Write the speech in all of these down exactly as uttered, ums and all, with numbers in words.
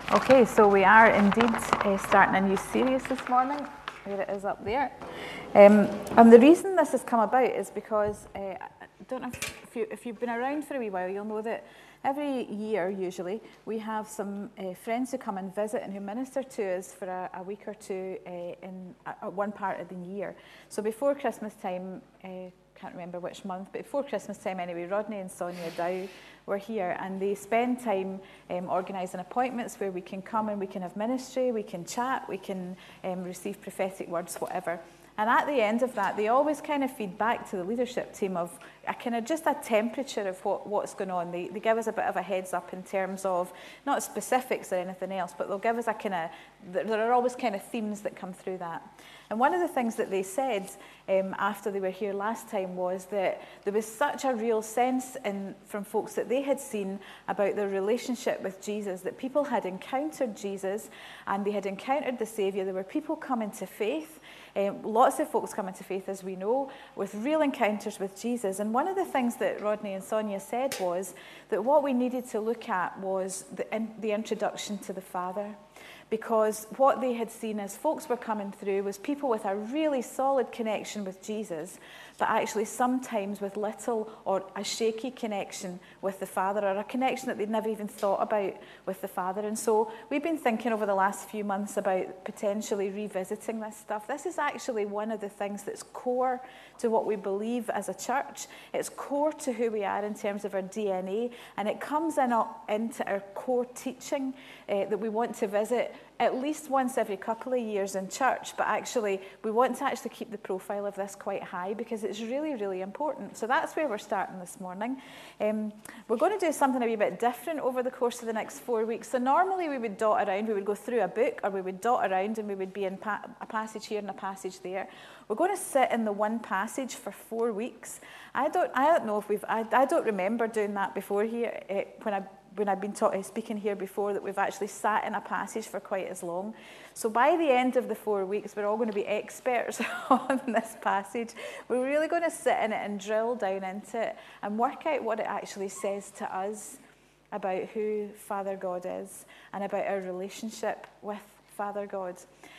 Okay, so we are indeed uh, starting a new series this morning. There it is up there. Um, and the reason this has come about is because, uh, I don't know if, if, you, if you've been around for a wee while, you'll know that every year, usually, we have some uh, friends who come and visit and who minister to us for a, a week or two uh, in uh, one part of the year. So before Christmas time, uh, can't remember which month, but before Christmas time anyway, Rodney and Sonia Dow were here, and they spend time um, organising appointments where we can come and we can have ministry, we can chat, we can um, receive prophetic words, whatever. And at the end of that, they always kind of feed back to the leadership team of a kind of just a temperature of what, what's going on. They, they give us a bit of a heads up in terms of, not specifics or anything else, but they'll give us a kind of, there are always kind of themes that come through that. And one of the things that they said um, after they were here last time was that there was such a real sense in, from folks that they had seen about their relationship with Jesus, that people had encountered Jesus and they had encountered the Saviour. There were people coming to faith. Um, lots of folks coming to faith, as we know, with real encounters with Jesus. And one of the things that Rodney and Sonia said was that what we needed to look at was the, in, the introduction to the Father. Because what they had seen as folks were coming through was people with a really solid connection with Jesus, but actually sometimes with little or a shaky connection with the Father, or a connection that they'd never even thought about with the Father. And so we've been thinking over the last few months about potentially revisiting this stuff. This is actually one of the things that's core to what we believe as a church. It's core to who we are in terms of our D N A, and it comes in into our core teaching uh, that we want to visit at least once every couple of years in church, but actually we want to actually keep the profile of this quite high because it's really, really important. So that's where we're starting this morning. Um, we're going to do something a wee bit different over the course of the next four weeks. So normally we would dot around, we would go through a book, or we would dot around and we would be in pa- a passage here and a passage there. We're going to sit in the one passage for four weeks. I don't, I don't know if we've, I, I don't remember doing that before here uh, when I when I've been taught, uh, speaking here before, that we've actually sat in a passage for quite as long. So by the end of the four weeks, we're all going to be experts on this passage. We're really going to sit in it and drill down into it and work out what it actually says to us about who Father God is and about our relationship with Father God.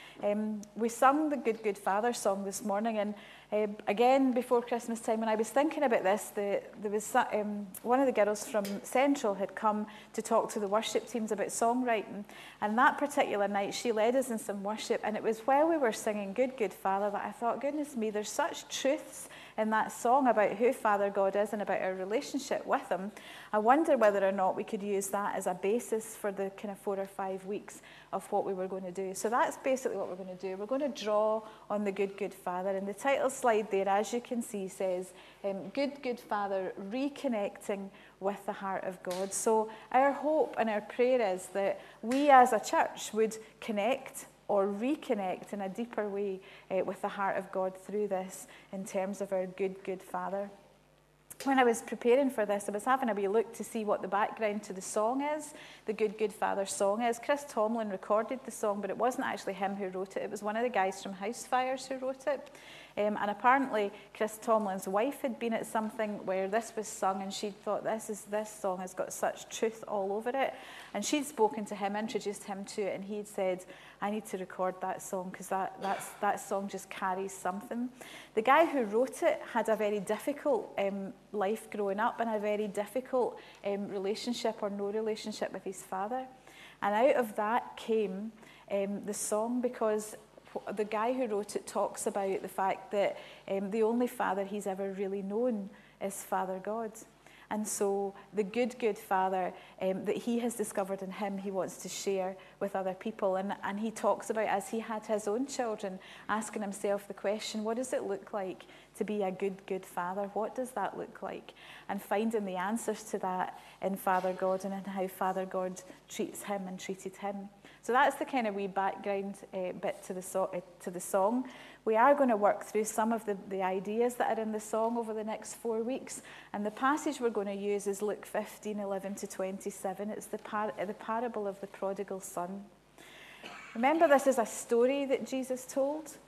Um, we sung the Good, Good Father song this morning, and uh, again, before Christmas time, when I was thinking about this, the, there was um, one of the girls from Central had come to talk to the worship teams about songwriting, and that particular night she led us in some worship, and it was while we were singing Good, Good Father that I thought, goodness me, there's such truths in that song about who Father God is and about our relationship with him. I wonder whether or not we could use that as a basis for the kind of four or five weeks of what we were going to do. So that's basically what we're going to do. We're going to draw on the Good, Good Father. And the title slide there, as you can see, says, um, Good, Good Father, reconnecting with the heart of God. So our hope and our prayer is that we as a church would connect or reconnect in a deeper way uh, with the heart of God through this in terms of our good, good Father. When I was preparing for this, I was having a wee look to see what the background to the song is, the Good, Good Father song is. Chris Tomlin recorded the song, but it wasn't actually him who wrote it. It was one of the guys from House Fires who wrote it. Um, and apparently, Chris Tomlin's wife had been at something where this was sung, and she'd thought, this is this song has got such truth all over it. And she'd spoken to him, introduced him to it, and he'd said, I need to record that song because that, that's, that song just carries something. The guy who wrote it had a very difficult um, life growing up and a very difficult um, relationship or no relationship with his father. And out of that came um, the song, because the guy who wrote it talks about the fact that um, the only father he's ever really known is Father God. And so the good, good Father um, that he has discovered in him, he wants to share with other people. And, and he talks about, as he had his own children, asking himself the question, what does it look like to be a good, good Father? What does that look like? And finding the answers to that in Father God and in how Father God treats him and treated him. So that's the kind of wee background uh, bit to the, so- uh, to the song. We are going to work through some of the, the ideas that are in the song over the next four weeks. And the passage we're going to use is Luke fifteen, eleven to twenty-seven. It's the, par- the parable of the prodigal son. Remember, this is a story that Jesus told.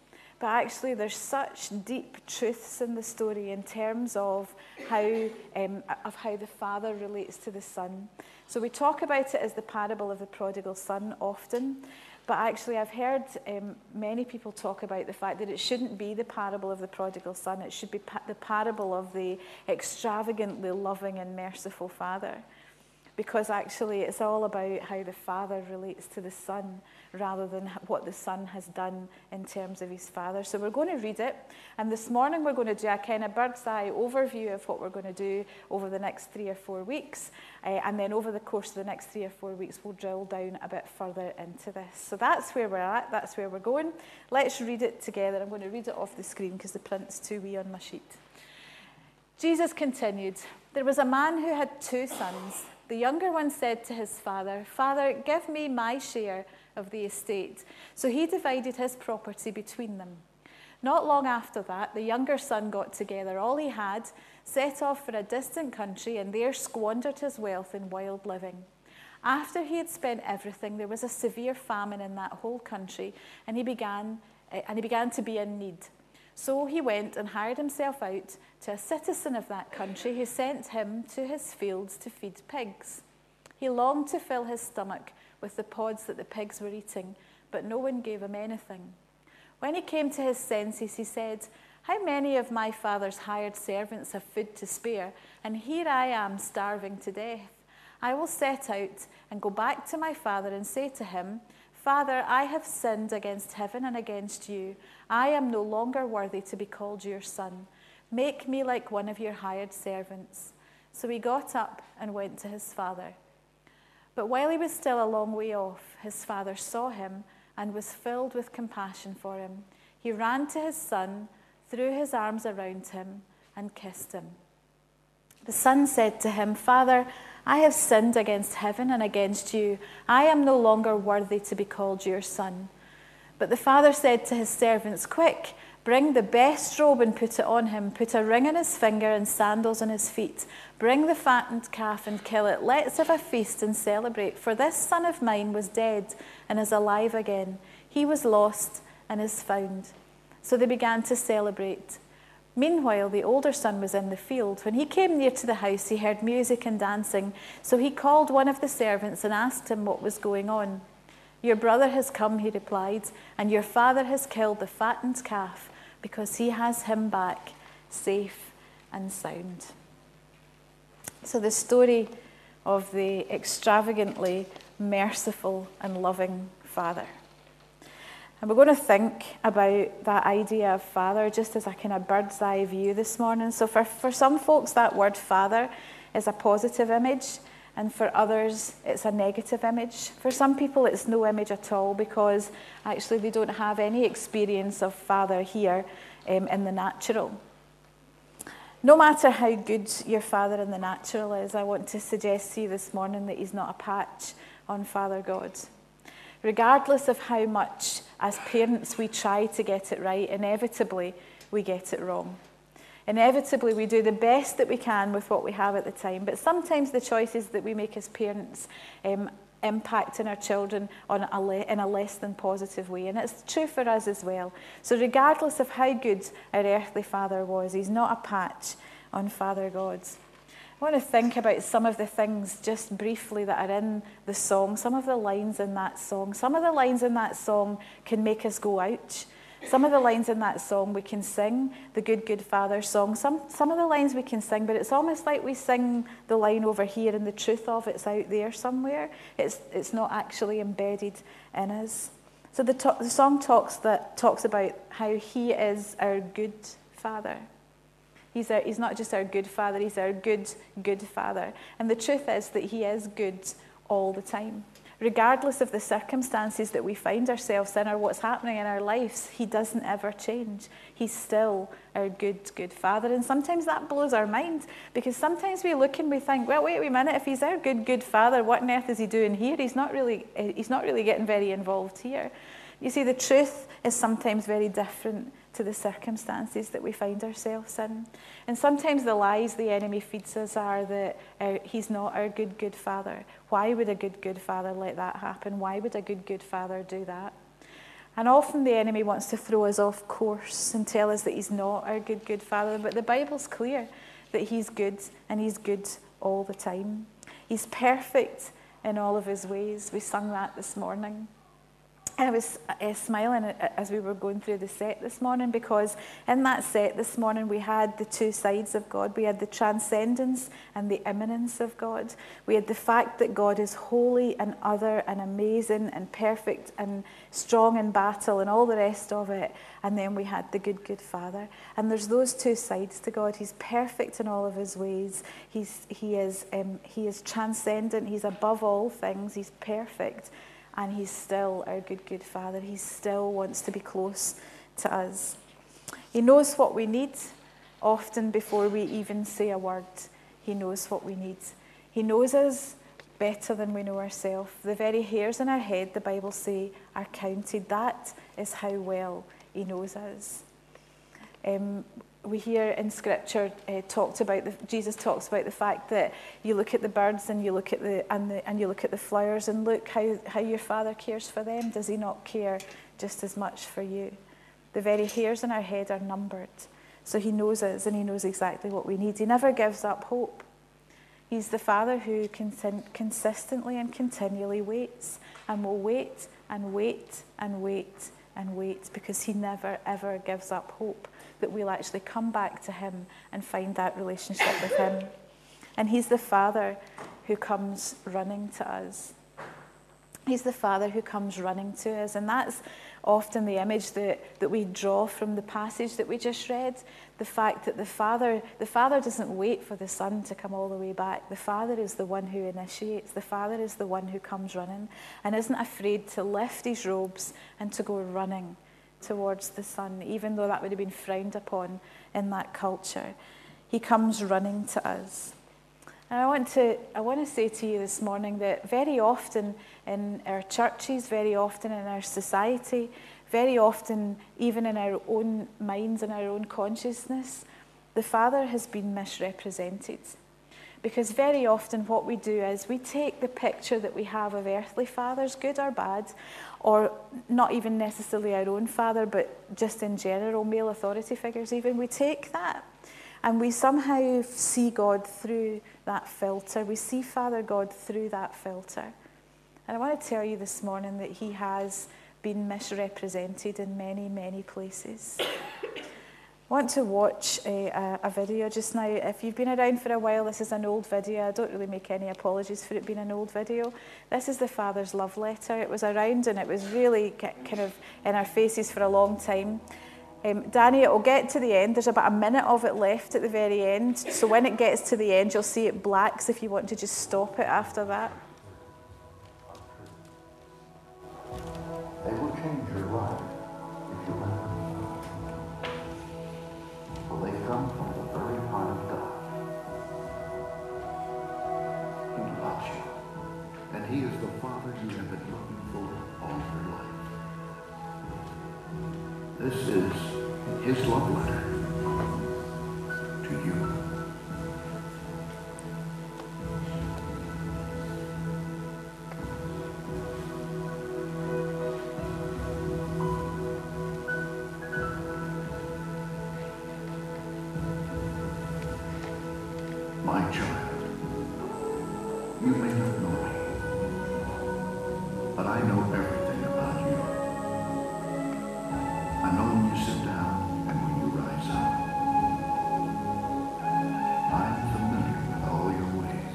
but actually there's such deep truths in the story in terms of how, um, of how the father relates to the son. So we talk about it as the parable of the prodigal son often, but actually I've heard um, many people talk about the fact that it shouldn't be the parable of the prodigal son, it should be pa- the parable of the extravagantly loving and merciful father. Because actually it's all about how the father relates to the son rather than what the son has done in terms of his father. So we're going to read it, and this morning we're going to do a kind of bird's eye overview of what we're going to do over the next three or four weeks, uh, and then over the course of the next three or four weeks we'll drill down a bit further into this. So that's where we're at, that's where we're going. Let's read it together. I'm going to read it off the screen because the print's too wee on my sheet. Jesus continued, "There was a man who had two sons. The younger one said to his father, 'Father, give me my share of the estate.' So he divided his property between them. Not long after that, the younger son got together all he had, set off for a distant country, and there squandered his wealth in wild living. After he had spent everything, there was a severe famine in that whole country, and he began, and he began to be in need. So he went and hired himself out to a citizen of that country who sent him to his fields to feed pigs. He longed to fill his stomach with the pods that the pigs were eating, but no one gave him anything. When he came to his senses, he said, 'How many of my father's hired servants have food to spare, and here I am starving to death? I will set out and go back to my father and say to him, Father, I have sinned against heaven and against you. I am no longer worthy to be called your son. Make me like one of your hired servants.' So he got up and went to his father. But while he was still a long way off, his father saw him and was filled with compassion for him. He ran to his son, threw his arms around him, and kissed him. The son said to him, 'Father, I have sinned against heaven and against you. I am no longer worthy to be called your son.' But the father said to his servants, 'Quick, bring the best robe and put it on him. Put a ring on his finger and sandals on his feet. Bring the fattened calf and kill it. Let's have a feast and celebrate. For this son of mine was dead and is alive again. He was lost and is found.' So they began to celebrate. Meanwhile, the older son was in the field. When he came near to the house, he heard music and dancing. So he called one of the servants and asked him what was going on. 'Your brother has come,' he replied, 'and your father has killed the fattened calf because he has him back safe and sound.'" So the story of the extravagantly merciful and loving father. And we're going to think about that idea of father just as a kind of bird's eye view this morning. So for, for some folks, that word father is a positive image, and for others, it's a negative image. For some people, it's no image at all because actually they don't have any experience of father here um, in the natural. No matter how good your father in the natural is, I want to suggest to you this morning that he's not a patch on Father God. Regardless of how much, as parents, we try to get it right, inevitably we get it wrong. Inevitably, we do the best that we can with what we have at the time, but sometimes the choices that we make as parents um, impact on our children on a le- in a less than positive way, and it's true for us as well. So regardless of how good our earthly father was, he's not a patch on Father God. I want to think about some of the things just briefly that are in the song, some of the lines in that song. Some of the lines in that song can make us go, ouch. Some of the lines in that song we can sing, the Good, Good Father song. Some, some of the lines we can sing, but it's almost like we sing the line over here and the truth of it's out there somewhere. It's, it's not actually embedded in us. So the, to- the song talks, that, talks about how he is our good Father. He's, our, he's not just our good Father, he's our good, good Father. And the truth is that he is good all the time. Regardless of the circumstances that we find ourselves in or what's happening in our lives, he doesn't ever change. He's still our good, good Father. And sometimes that blows our mind, because sometimes we look and we think, well, wait a minute, if he's our good, good Father, what on earth is he doing here? He's not really, he's not really getting very involved here. You see, the truth is sometimes very different to the circumstances that we find ourselves in. And sometimes the lies the enemy feeds us are that uh, he's not our good, good Father. Why would a good, good Father let that happen? Why would a good, good Father do that? And often the enemy wants to throw us off course and tell us that he's not our good, good Father. But the Bible's clear that he's good, and he's good all the time. He's perfect in all of his ways. We sung that this morning. And I was uh, smiling as we were going through the set this morning, because in that set this morning we had the two sides of God. We had the transcendence and the immanence of God. We had the fact that God is holy and other and amazing and perfect and strong in battle and all the rest of it. And then we had the good, good Father. And there's those two sides to God. He's perfect in all of his ways. He's, he, is, um, he is transcendent. He's above all things. He's perfect. And he's still our good, good Father. He still wants to be close to us. He knows what we need, often before we even say a word. He knows what we need. He knows us better than we know ourselves. The very hairs in our head, the Bible says, are counted. That is how well he knows us. Um, we hear in Scripture uh, talked about the, Jesus talks about the fact that you look at the birds and you look at the and the and you look at the flowers, and look how, how your Father cares for them. Does he not care just as much for you? The very hairs in our head are numbered. So he knows us, and he knows exactly what we need. He never gives up hope. He's the Father who con- consistently and continually waits, and will wait and wait and wait and wait, because he never ever gives up hope that we'll actually come back to him and find that relationship with him. And he's the Father who comes running to us. He's the Father who comes running to us. And that's often the image that, that we draw from the passage that we just read. The fact that the Father, the Father doesn't wait for the Son to come all the way back. The Father is the one who initiates. The Father is the one who comes running and isn't afraid to lift his robes and to go running towards the Son, even though that would have been frowned upon in that culture. He comes running to us. And I want to I want to say to you this morning that very often in our churches, very often in our society, very often even in our own minds and our own consciousness, the Father has been misrepresented. Because very often what we do is we take the picture that we have of earthly fathers, good or bad, or not even necessarily our own father, but just in general, male authority figures even, we take that and we somehow see God through that filter. We see Father God through that filter. And I want to tell you this morning that he has been misrepresented in many, many places. I want to watch a, a, a video just now. If you've been around for a while, this is an old video. I don't really make any apologies for it being an old video. This is the Father's love letter. It was around and it was really kind of in our faces for a long time. Um, Danny, it will get to the end. There's about a minute of it left at the very end. So when it gets to the end, you'll see it blacks if you want to just stop it after that. They will change your life if you let them. For they come from the very heart of God. He loves you, and he is the Father you have been looking for all your life. This is his love letter to you. My child, you may not know me, but I know everything about you. I know when you sit down and when you rise up. I'm familiar with all your ways.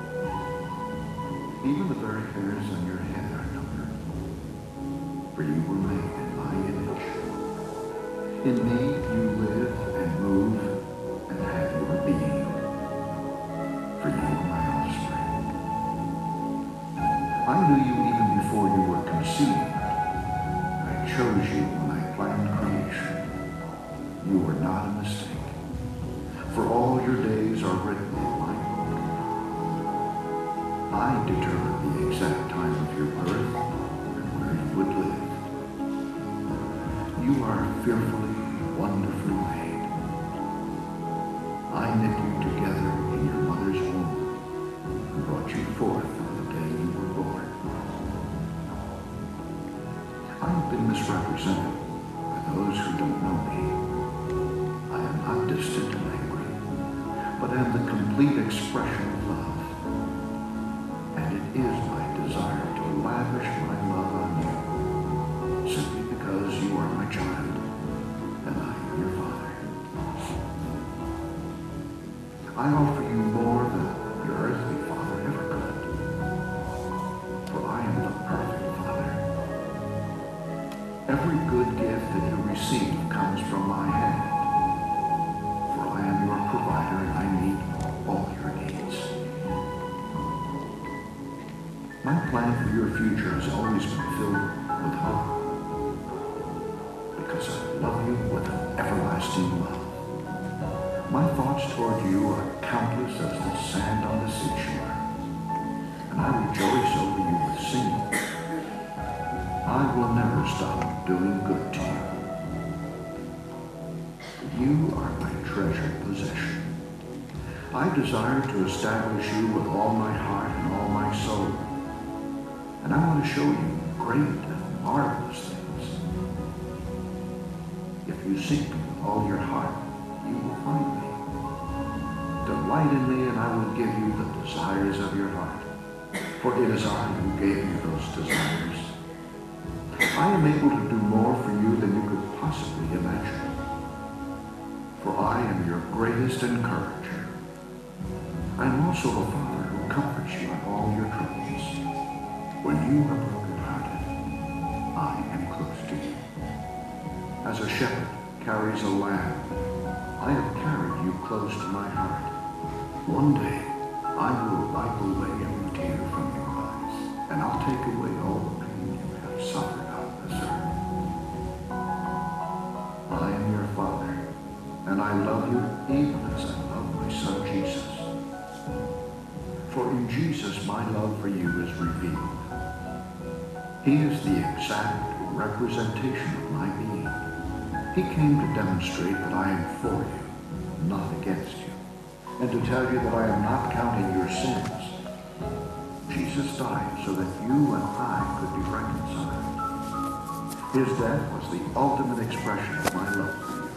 Even the very hairs on your head are numbered, for you were made in my image. In me you live and move and have your being. For you are my offspring. I knew you even before you were conceived. I chose you when I planned creation. You were not a mistake. For all your days are written in my book. I determined the exact time of your birth and where you would live. You are fearfully, wonderfully made. I knit you together in your mother's womb and brought you forth on the day you were born. I have been misrepresented by those who don't know me. I am not distant and angry, but am the complete expression of love. And it is my desire to lavish my love on you, simply because you are my child and I am your father. I offer you more than your earthly father ever could, for I am the perfect father. Every good gift that you receive comes from my hand, for I am your provider and I meet all your needs. My plan for your future has always been filled with hope, because I love you with an everlasting love. My thoughts toward you are countless as the sand on the seashore, and I rejoice over you with singing. I will never stop doing good to you. You are my treasured possession. I desire to establish you with all my heart and all my soul, and I want to show you great and marvelous things. If you seek me with all your heart, you will find me. Delight in me, and I will give you the desires of your heart. For it is I who gave you those desires. I am able to do more for you than you could possibly imagine. For I am your greatest encourager. I am also the Father who comforts you in all your troubles. When you are brokenhearted, I am close to you. As a shepherd carries a lamb, I have carried you close to my heart. One day, I will wipe away every tear from your eyes, and I'll take away all the pain you have suffered on this earth. I am your Father, and I love you even as I love my Son Jesus. For in Jesus, my love for you is revealed. He is the exact representation of my being. He came to demonstrate that I am for you, not against you, and to tell you that I am not counting your sins. Jesus died so that you and I could be reconciled. His death was the ultimate expression of my love for you.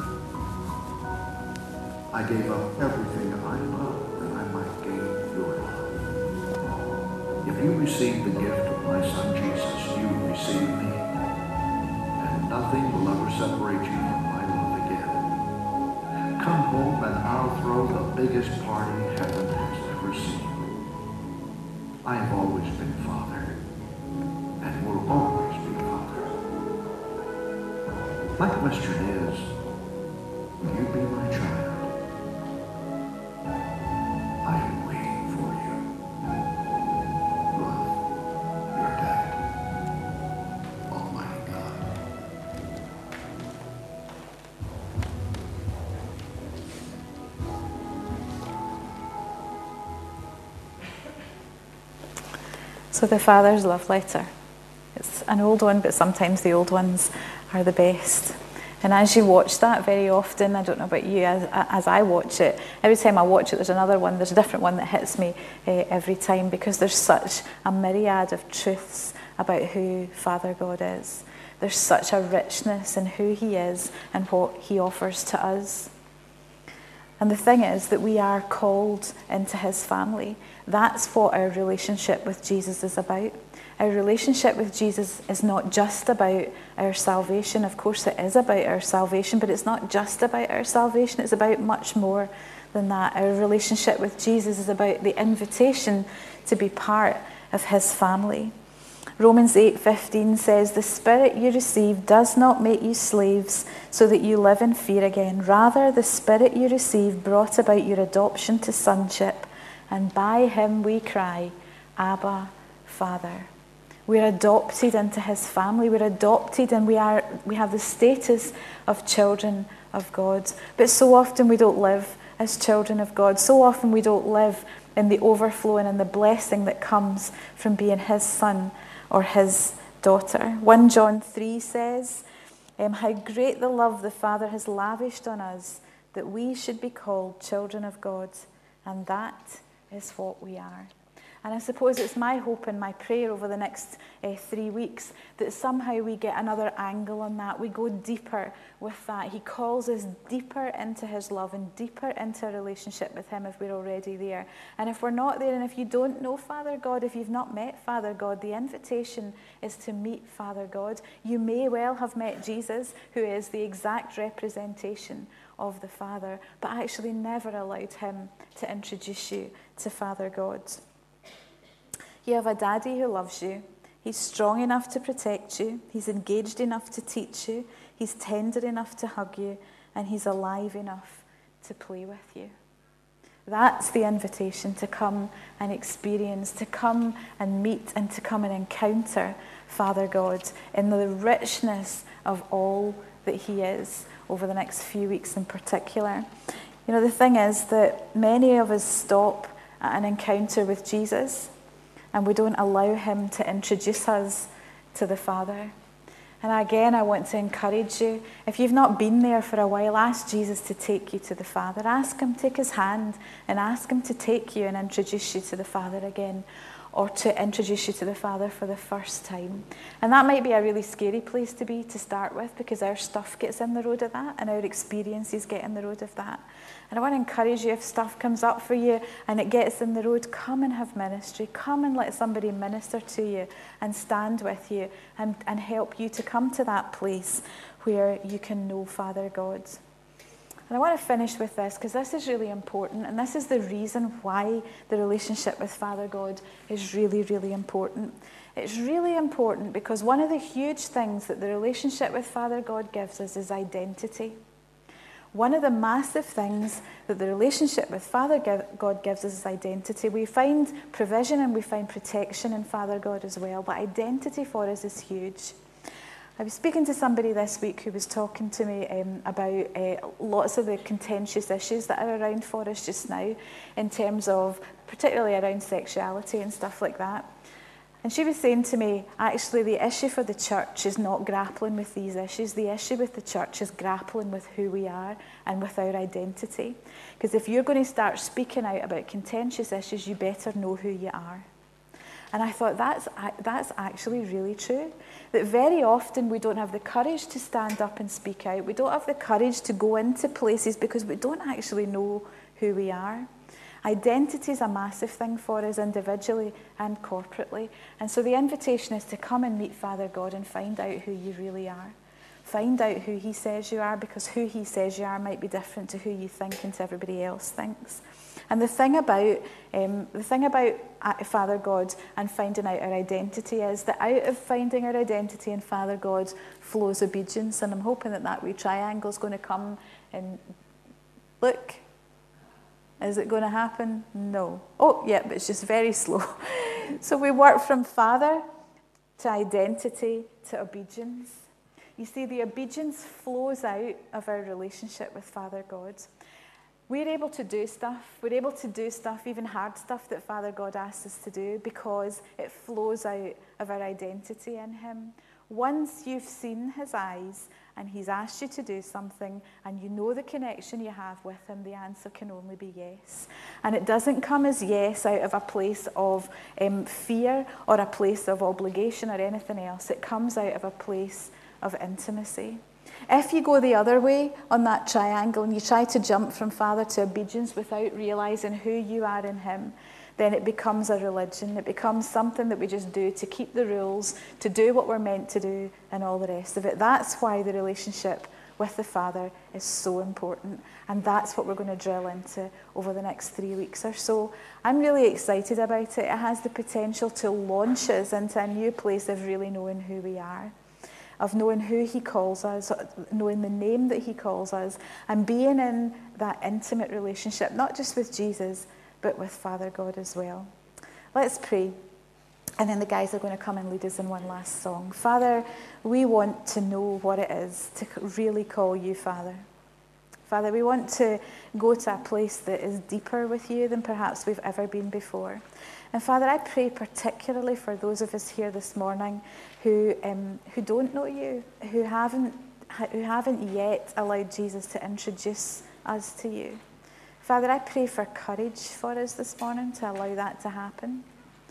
I gave up everything I loved that I might gain your love. If you receive the gift of my Son Jesus, you receive me, and nothing will ever separate you from my love again. Come home and I'll throw the biggest party heaven has ever seen. I have always been Father, and will always be Father. My question is, will you be my child? I am waiting for you. Love, your dad, Almighty God. So the Father's love letter. It's an old one, but sometimes the old ones are the best. And as you watch that very often, I don't know about you, as, as I watch it, every time I watch it, there's another one, there's a different one that hits me uh, every time, because there's such a myriad of truths about who Father God is. There's such a richness in who he is and what he offers to us. And the thing is that we are called into his family. That's what our relationship with Jesus is about. Our relationship with Jesus is not just about our salvation. Of course, it is about our salvation, but it's not just about our salvation. It's about much more than that. Our relationship with Jesus is about the invitation to be part of his family. Romans eight fifteen says, "The Spirit you receive does not make you slaves so that you live in fear again. Rather, the Spirit you receive brought about your adoption to sonship, and by him we cry, Abba, Father." We're adopted into his family. We're adopted and we are we have the status of children of God. But so often we don't live as children of God. So often we don't live in the overflow and in the blessing that comes from being his son or his daughter. First John three says, um, how great the love the Father has lavished on us, that we should be called children of God. And that is what we are. And I suppose it's my hope and my prayer over the next uh, three weeks that somehow we get another angle on that. We go deeper with that. He calls us deeper into his love and deeper into a relationship with him if we're already there. And if we're not there, and if you don't know Father God, if you've not met Father God, the invitation is to meet Father God. You may well have met Jesus, who is the exact representation of the Father, but actually never allowed him to introduce you to Father God. You have a daddy who loves you. He's strong enough to protect you. He's engaged enough to teach you. He's tender enough to hug you. And he's alive enough to play with you. That's the invitation to come and experience, to come and meet and to come and encounter Father God in the richness of all that he is over the next few weeks in particular. You know, the thing is that many of us stop at an encounter with Jesus and we don't allow him to introduce us to the Father. And again, I want to encourage you, if you've not been there for a while, ask Jesus to take you to the Father. Ask him, take his hand and ask him to take you and introduce you to the Father again, or to introduce you to the Father for the first time. And that might be a really scary place to be to start with, because our stuff gets in the road of that and our experiences get in the road of that. And I want to encourage you, if stuff comes up for you and it gets in the road, come and have ministry. Come and let somebody minister to you and stand with you and, and help you to come to that place where you can know Father God. And I want to finish with this, because this is really important, and this is the reason why the relationship with Father God is really, really important. It's really important because one of the huge things that the relationship with Father God gives us is identity. One of the massive things that the relationship with Father God gives us is identity. We find provision and we find protection in Father God as well, but identity for us is huge. I was speaking to somebody this week who was talking to me um, about uh, lots of the contentious issues that are around for us just now, in terms of, particularly around sexuality and stuff like that. And she was saying to me, actually the issue for the church is not grappling with these issues. The issue with the church is grappling with who we are and with our identity. Because if you're going to start speaking out about contentious issues, you better know who you are. And I thought that's that's actually really true. That very often we don't have the courage to stand up and speak out. We don't have the courage to go into places because we don't actually know who we are. Identity is a massive thing for us individually and corporately. And so the invitation is to come and meet Father God and find out who you really are. Find out who he says you are, because who he says you are might be different to who you think and to everybody else thinks. And the thing about um, the thing about Father God and finding out our identity is that out of finding our identity in Father God flows obedience. And I'm hoping that that wee triangle is going to come and look. Is it going to happen? No. Oh, yeah, but it's just very slow. So we work from Father to identity to obedience. You see, the obedience flows out of our relationship with Father God. We're able to do stuff. We're able to do stuff, even hard stuff that Father God asks us to do, because it flows out of our identity in him. Once you've seen his eyes and he's asked you to do something and you know the connection you have with him, the answer can only be yes. And it doesn't come as yes out of a place of um, fear or a place of obligation or anything else. It comes out of a place of intimacy. If you go the other way on that triangle and you try to jump from Father to obedience without realizing who you are in him, then it becomes a religion. It becomes something that we just do to keep the rules, to do what we're meant to do, and all the rest of it. That's why the relationship with the Father is so important. And that's what we're going to drill into over the next three weeks or so. I'm really excited about it. It has the potential to launch us into a new place of really knowing who we are, of knowing who he calls us, knowing the name that he calls us, and being in that intimate relationship, not just with Jesus, but with Father God as well. Let's pray. And then the guys are going to come and lead us in one last song. Father, we want to know what it is to really call you Father. Father, we want to go to a place that is deeper with you than perhaps we've ever been before. And Father, I pray particularly for those of us here this morning who um, who don't know you, who haven't who haven't yet allowed Jesus to introduce us to you. Father, I pray for courage for us this morning to allow that to happen.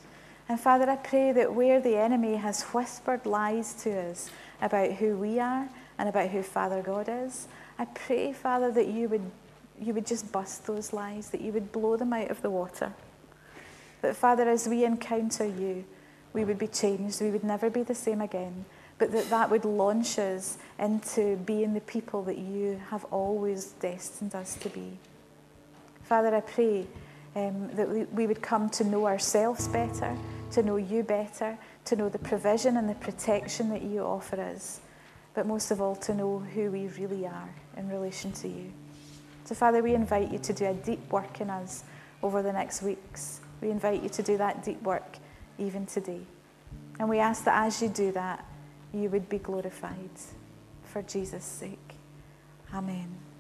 And Father, I pray that where the enemy has whispered lies to us about who we are and about who Father God is, I pray, Father, that you would, you would just bust those lies, that you would blow them out of the water. That, Father, as we encounter you, we would be changed. We would never be the same again. But that that would launch us into being the people that you have always destined us to be. Father, I pray um, that we, we would come to know ourselves better, to know you better, to know the provision and the protection that you offer us, but most of all, to know who we really are in relation to you. So, Father, we invite you to do a deep work in us over the next weeks. We invite you to do that deep work even today. And we ask that as you do that, you would be glorified for Jesus' sake. Amen.